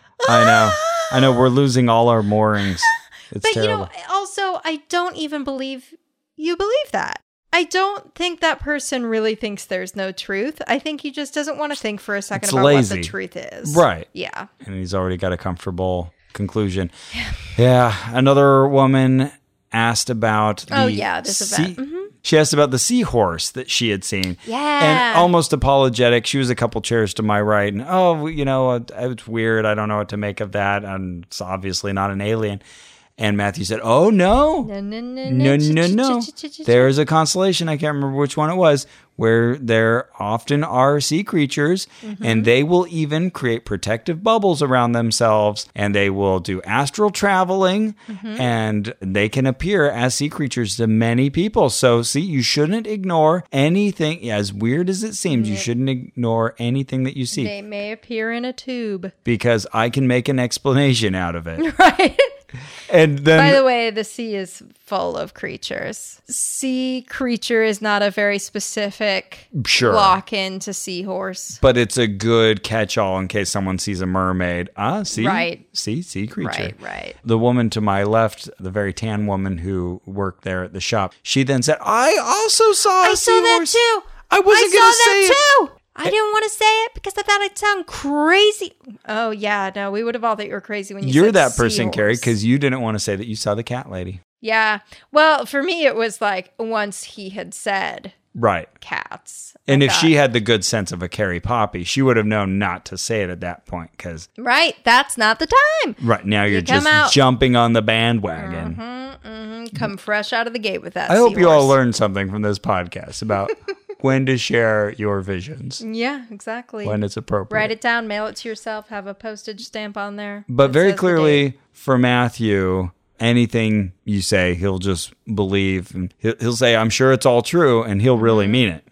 I know. I know. We're losing all our moorings. It's But, terrible. you know, also, I don't even believe you believe that. I don't think that person really thinks there's no truth. I think he just doesn't want to think for a second It's about lazy. what the truth is. Right. Yeah. And he's already got a comfortable conclusion. Yeah. Another woman asked about the Oh, yeah, this event. sea- She asked about the seahorse that she had seen. Yeah. And almost apologetic. She was a couple chairs to my right. And, oh, you know, it- it's weird. I don't know what to make of that. And it's obviously not an alien. And Matthew said, oh, no. No, no, no, No, no, no. Ch-ch-ch-ch-ch-ch. There's a constellation, I can't remember which one it was, where there often are sea creatures, and they will even create protective bubbles around themselves, and they will do astral traveling, and they can appear as sea creatures to many people. So, see, you shouldn't ignore anything, as weird as it seems, you shouldn't ignore anything that you see, They may appear in a tube. because I can make an explanation out of it. Right. And then... By the way, the sea is full of creatures. Sea creature is not a very specific Sure. lock in to seahorse. But it's a good catch-all in case someone sees a mermaid. Ah, see? Right. See, sea creature. Right, right. The woman to my left, the very tan woman who worked there at the shop, she then said, I also saw a I saw that seahorse. too. I wasn't I going to saw say that it. too. I didn't want to say it because I thought I'd sound crazy. Oh, yeah. No, we would have all thought you were crazy when you You're said that person, seahorse. Carrie, because you didn't want to say that you saw the cat lady. Yeah. Well, for me, it was like once he had said Right. cats. And I if thought, she had the good sense of a Carrie Poppy, she would have known not to say it at that point, because Right. That's not the time. right now you're come just out. jumping on the bandwagon. Mm-hmm. Come fresh out of the gate with that. I hope you all seahorse. learned something from this podcast about when to share your visions, Yeah, exactly. when it's appropriate. Write it down, mail it to yourself, have a postage stamp on there. But that very says the clearly date. for Matthew, anything you say, he'll just believe. And he'll, he'll say, I'm sure it's all true, and he'll really mean it.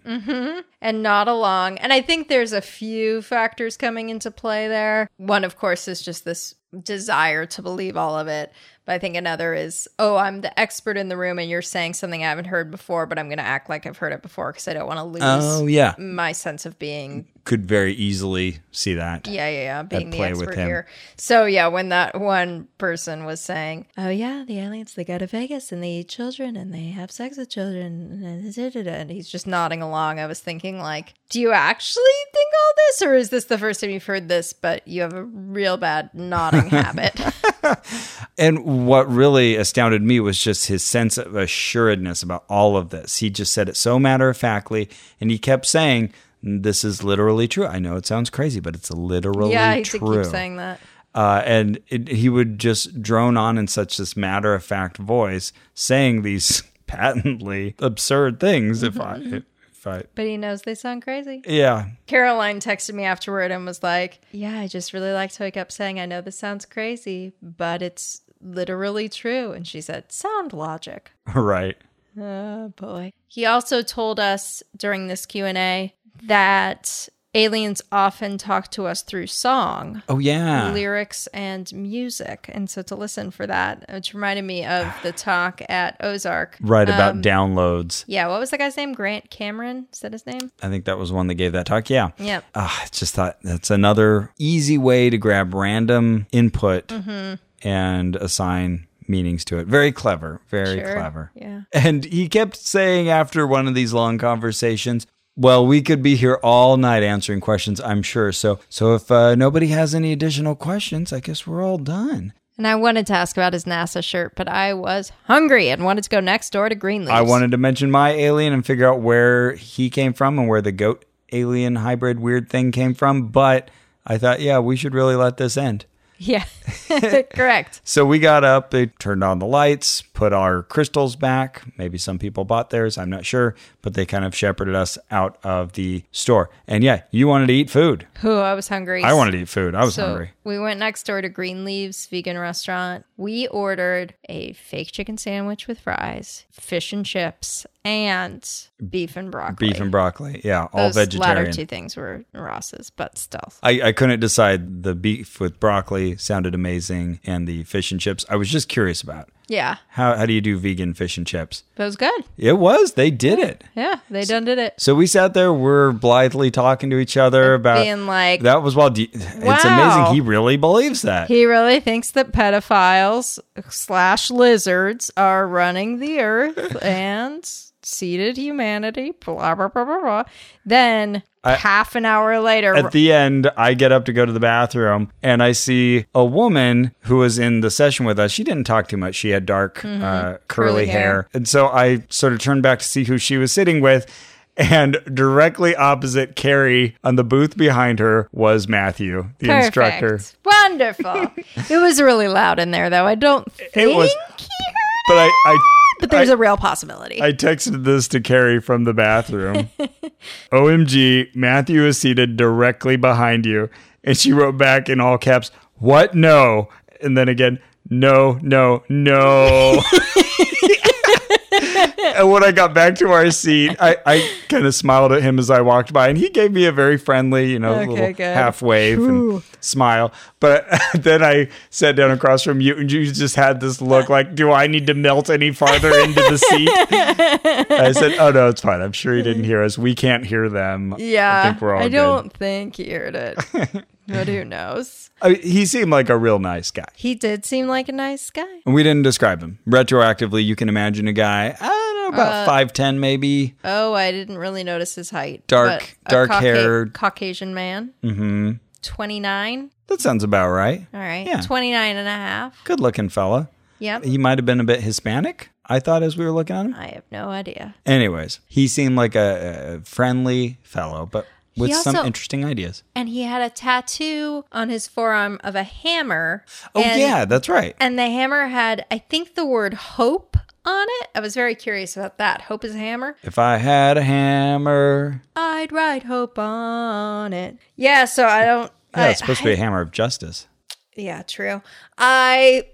and nod along. And I think there's a few factors coming into play there. One, of course, is just this desire to believe all of it. But I think another is, oh, I'm the expert in the room and you're saying something I haven't heard before, but I'm going to act like I've heard it before because I don't want to lose Oh, yeah. my sense of being, Could very easily see that. yeah, yeah, yeah, being the play with expert him. here. So, yeah, when that one person was saying, oh, yeah, the aliens, they go to Vegas and they eat children and they have sex with children, and he's just nodding along, I was thinking, like, do you actually think all this, or is this the first time you've heard this, but you have a real bad nodding habit? And what really astounded me was just his sense of assuredness about all of this. He just said it so matter-of-factly, and he kept saying, this is literally true. I know it sounds crazy, but it's literally Yeah, he did true. keep saying that. Uh, and it, he would just drone on in such this matter-of-fact voice, saying these patently absurd things. If I, if I, But he knows they sound crazy. yeah, Caroline texted me afterward and was like, yeah, I just really liked how he kept saying, I know this sounds crazy, but it's literally true. And she said, sound logic. right. Oh, boy. He also told us during this Q and A that aliens often talk to us through song. Oh yeah, Lyrics and music. And so to listen for that, which reminded me of the talk at Ozark. right about Um, downloads. Yeah, what was the guy's name? Grant Cameron? Is that his name? I think that was one that gave that talk. Yeah. Yep. Uh, I just thought that's another easy way to grab random input Mm-hmm. and assign meanings to it. Very clever. Very Sure. clever. Yeah. And he kept saying after one of these long conversations, well, we could be here all night answering questions, I'm sure. So so if uh, nobody has any additional questions, I guess we're all done. And I wanted to ask about his NASA shirt, but I was hungry and wanted to go next door to Greenleaf's. I wanted to mention my alien and figure out where he came from and where the goat alien hybrid weird thing came from. But I thought, yeah, we should really let this end. Yeah, correct. So we got up, they turned on the lights, put our crystals back. Maybe some people bought theirs, I'm not sure, but they kind of shepherded us out of the store. And yeah, you wanted to eat food. Ooh, I was hungry. I wanted to eat food. I was so hungry. we went next door to Greenleaf's vegan restaurant. We ordered a fake chicken sandwich with fries, fish and chips, and beef and broccoli. Beef and broccoli. Yeah, all Those vegetarian. latter two things were Ross's, but still. I, I couldn't decide. The beef with broccoli sounded amazing, and the fish and chips, I was just curious about. Yeah, How how do you do vegan fish and chips? but it was good. It was. They did it. Yeah, they done did it. So we sat there, we're blithely talking to each other about Being like, that was wild. It's Wow. amazing. He really believes that. he really thinks that pedophiles slash lizards are running the earth and seeded humanity, blah, blah, blah, blah, blah. Then I- half an hour later, At the end, I get up to go to the bathroom and I see a woman who was in the session with us. She didn't talk too much. She had dark, uh, curly, Curly hair. hair. And so I sort of turned back to see who she was sitting with. And directly opposite Carrie on the booth behind her was Matthew, the perfect. instructor. Wonderful. It was really loud in there, though. I don't think It was, he heard but I, I, but there's I- a real possibility. I texted this to Carrie from the bathroom. O M G, Matthew is seated directly behind you. And she wrote back in all caps, what? No. And then again, no, no, no. And when I got back to our seat, I, I kind of smiled at him as I walked by, and he gave me a very friendly, you know, Okay, little good. half wave and smile. But then I sat down across from you, and you just had this look like, do I need to melt any farther into the seat? I said, oh, no, it's fine. I'm sure he didn't hear us. We can't hear them. yeah, I think we're all I good. don't think he heard it. But who knows? I mean, he seemed like a real nice guy. He did seem like a nice guy. And we didn't describe him. Retroactively, you can imagine a guy, I don't know, about five ten maybe. Oh, I didn't really notice his height. Dark- but a dark Cauca- haired. Caucasian man. Mm-hmm. twenty-nine. That sounds about right. All right. Yeah. twenty-nine and a half. Good looking fella. Yep. He might have been a bit Hispanic, I thought, as we were looking at him. I have no idea. Anyways, he seemed like a, a friendly fellow, but with He some also- interesting ideas. And he had a tattoo on his forearm of a hammer. Oh, and, yeah, that's right. And the hammer had, I think, the word hope on it. I was very curious about that. Hope is a hammer. If I had a hammer. I'd write hope on it. Yeah, so I don't. Yeah, I, it's supposed to be a hammer of justice. Yeah, true. I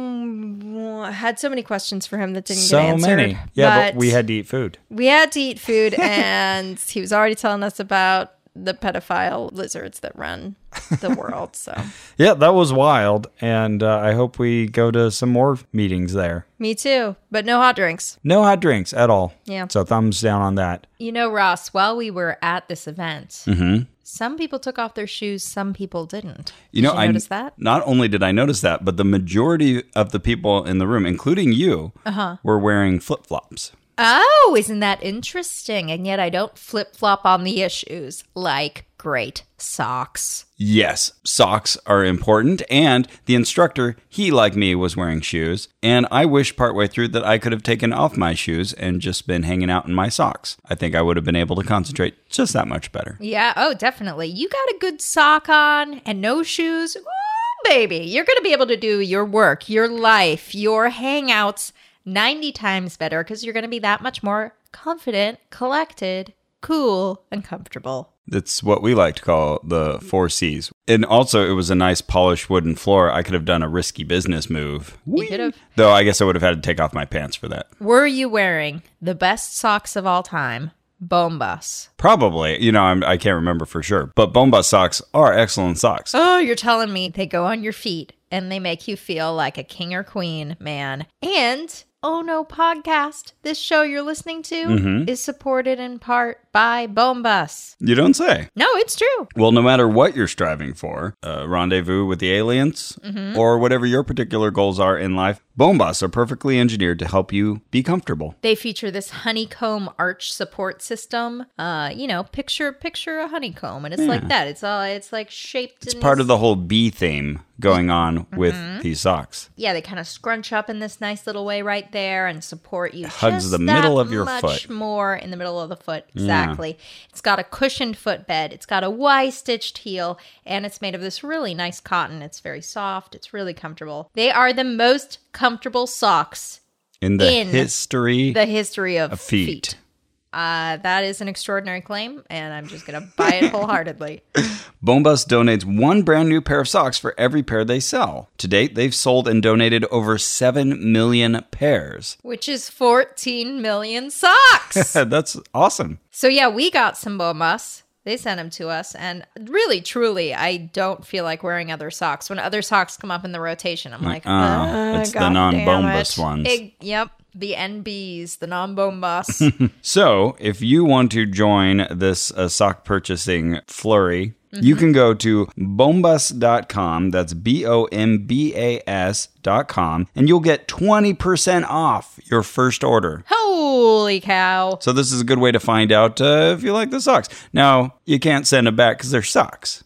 mm, had so many questions for him that didn't So get answered. many. Yeah, but we had to eat food. we had to eat food, and he was already telling us about the pedophile lizards that run the world. So Yeah, that was wild. And uh, I hope we go to some more meetings there. me too, but no hot drinks. No hot drinks at all. Yeah. So thumbs down on that. You know, Ross, while we were at this event, Mm-hmm. some people took off their shoes, some people didn't. You know, Did you I notice that? Not only did I notice that, but the majority of the people in the room, including you, Uh-huh. were wearing flip flops. Oh, isn't that interesting? And yet I don't flip flop on the issues like great socks. Yes, socks are important, and the instructor, he like me, was wearing shoes, and I wished partway through that I could have taken off my shoes and just been hanging out in my socks. I think I would have been able to concentrate just that much better. Yeah, oh, definitely. You got a good sock on and no shoes. Ooh, baby. You're going to be able to do your work, your life, your hangouts ninety times better because you're going to be that much more confident, collected, cool, and comfortable. It's what we like to call the four C's. And also, it was a nice polished wooden floor. I could have done a risky business move. You could have. Though I guess I would have had to take off my pants for that. Were you wearing the best socks of all time, Bombas? Probably. You know, I'm, I can't remember for sure. But Bombas socks are excellent socks. Oh, you're telling me they go on your feet and they make you feel like a king or queen, man. And Oh No Podcast, this show you're listening to, mm-hmm. is supported in part by Bombas. You don't say. No, it's true. Well, no matter what you're striving for, uh, rendezvous with the aliens, mm-hmm. or whatever your particular goals are in life, Bombas are perfectly engineered to help you be comfortable. They feature this honeycomb arch support system. Uh, you know, picture picture a honeycomb, and it's yeah. like that. It's all it's like shaped. It's in part this... of the whole bee theme going on mm-hmm. with these socks. Yeah, they kind of scrunch up in this nice little way right there and support you. Hugs just the middle that of your much foot. More in the middle of the foot. Exactly. Yeah. It's got a cushioned footbed. It's got a Y-stitched heel, and it's made of this really nice cotton. It's very soft. It's really comfortable. They are the most comfortable socks in the in history the history of, of feet. feet. Uh, that is an extraordinary claim, and I'm just going to buy it wholeheartedly. Bombas donates one brand new pair of socks for every pair they sell. To date, they've sold and donated over seven million pairs. Which is fourteen million socks. That's awesome. So yeah, we got some Bombas. They sent them to us, and really, truly, I don't feel like wearing other socks. When other socks come up in the rotation, I'm like, oh, uh, it's God the non-Bombas damn it. ones. It, yep. The N Bs, the non-Bombas. So, if you want to join this uh, sock purchasing flurry, mm-hmm. you can go to bombas dot com. That's B O M B A S dot com. And you'll get twenty percent off your first order. Holy cow. So, this is a good way to find out uh, if you like the socks. Now, you can't send them back because they're socks.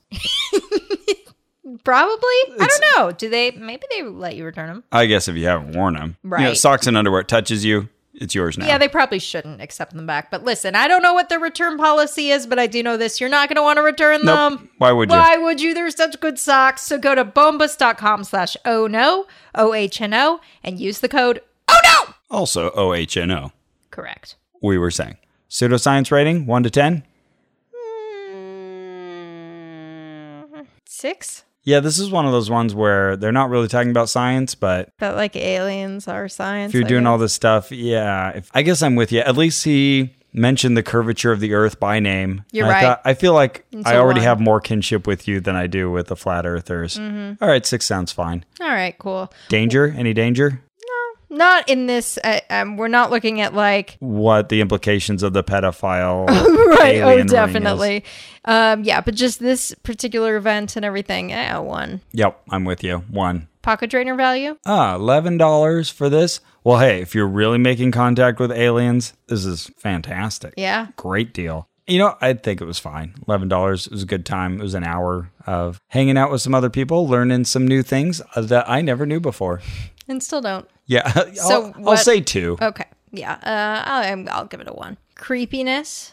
Probably. It's, I don't know. Do they? Maybe they let you return them. I guess if you haven't worn them. Right. You know, socks and underwear, it touches you. It's yours now. Yeah, they probably shouldn't accept them back. But listen, I don't know what their return policy is, but I do know this. You're not going to want to return nope. them. Why would you? Why would you? They're such good socks. So go to bombas dot com slash oh no, O H N O, and use the code oh no. Also O H N O. Correct. We were saying. Pseudoscience rating, one to ten? Mm, six? Yeah, this is one of those ones where they're not really talking about science, but... But like aliens are science. If you're I doing guess. all this stuff, yeah. If, I guess I'm with you. At least he mentioned the curvature of the Earth by name. You're I right. Thought, I feel like It's I a already one. have more kinship with you than I do with the flat earthers. Mm-hmm. All right, six sounds fine. All right, cool. Danger? Any danger? Not in this. Uh, um, we're not looking at like what the implications of the pedophile right. Oh, alien definitely. Um, yeah, but just this particular event and everything. Eh, one. Yep, I'm with you. One. Pocket drainer value? Ah, eleven dollars for this? Well, hey, if you're really making contact with aliens, this is fantastic. Yeah. Great deal. You know, I think it was fine. eleven dollars. It was a good time. It was an hour of hanging out with some other people, learning some new things that I never knew before. And still don't. Yeah. So I'll, I'll say two. Okay. Yeah. Uh, I'll, I'll give it a one. Creepiness?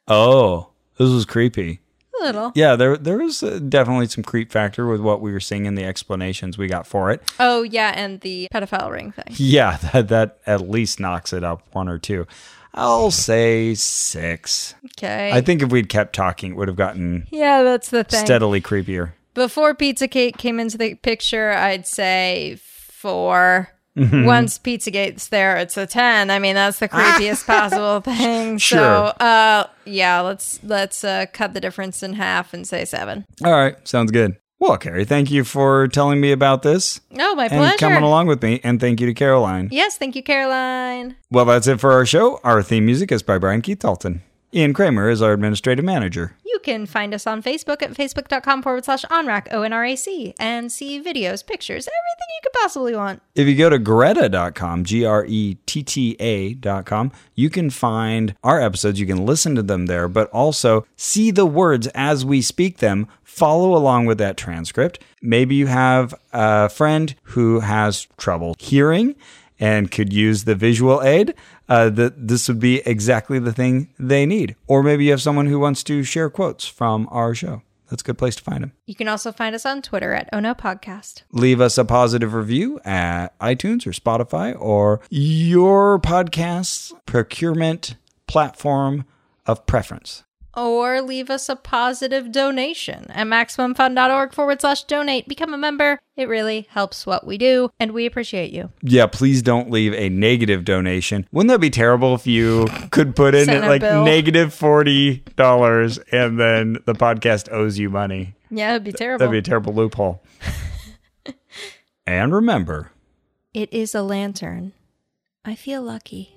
Oh, this was creepy. A little. Yeah, there there was uh, definitely some creep factor with what we were seeing in the explanations we got for it. Oh, yeah, and the pedophile ring thing. Yeah, that, that at least knocks it up one or two. I'll say six. Okay. I think if we'd kept talking, it would have gotten yeah, that's the thing. steadily creepier. Before Pizzagate came into the picture, I'd say four. Mm-hmm. Once Pizzagate's there, it's a ten. I mean, that's the creepiest possible thing. Sure. So, uh, yeah, let's let's uh, cut the difference in half and say seven. All right, sounds good. Well, Carrie, thank you for telling me about this. Oh, my and pleasure. coming along with me, and thank you to Caroline. Yes, thank you, Caroline. Well, that's it for our show. Our theme music is by Brian Keith Dalton. Ian Kramer is our administrative manager. You can find us on Facebook at facebook.com forward slash onrac, O N R A C, and see videos, pictures, everything you could possibly want. If you go to greta dot com, G R E T T A dot com, you can find our episodes. You can listen to them there, but also see the words as we speak them. Follow along with that transcript. Maybe you have a friend who has trouble hearing and could use the visual aid. Uh, that this would be exactly the thing they need. Or maybe you have someone who wants to share quotes from our show. That's a good place to find them. You can also find us on Twitter at Oh No Podcast. Leave us a positive review at iTunes or Spotify or your podcast's procurement platform of preference. Or leave us a positive donation at MaximumFun.org forward slash donate. Become a member. It really helps what we do, and we appreciate you. Yeah, please don't leave a negative donation. Wouldn't that be terrible if you could put in Send a like bill. negative forty dollars and then the podcast owes you money? Yeah, it'd be terrible. That'd be a terrible loophole. And remember, It is a lantern. I feel lucky.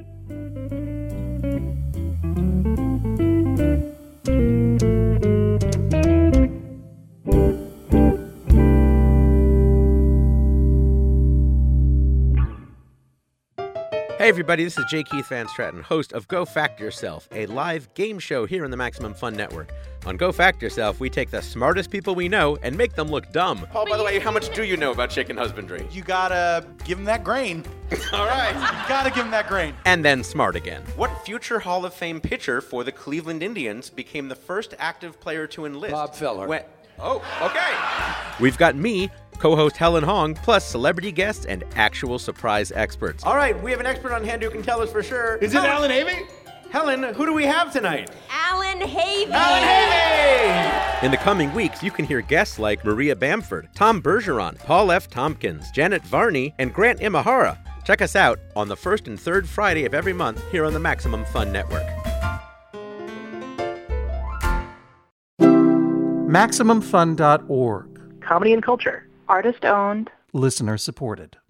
Hey everybody, this is J. Keith Van Stratton, host of Go Fact Yourself, a live game show here on the Maximum Fun Network. On Go Fact Yourself, we take the smartest people we know and make them look dumb. Paul, by the way, how much do you know about chicken husbandry? You gotta give him that grain. All right. You gotta give him that grain. And then smart again. What future Hall of Fame pitcher for the Cleveland Indians became the first active player to enlist? Bob Feller. When- oh, okay. We've got me, co-host Helen Hong, plus celebrity guests and actual surprise experts. All right, we have an expert on hand who can tell us for sure. Is it Alan Havey? Helen, who do we have tonight? Alan Havey. Alan Havey! In the coming weeks, you can hear guests like Maria Bamford, Tom Bergeron, Paul F. Tompkins, Janet Varney, and Grant Imahara. Check us out on the first and third Friday of every month here on the Maximum Fun Network. Maximum Fun dot org. Comedy and culture. Artist owned. Listener supported.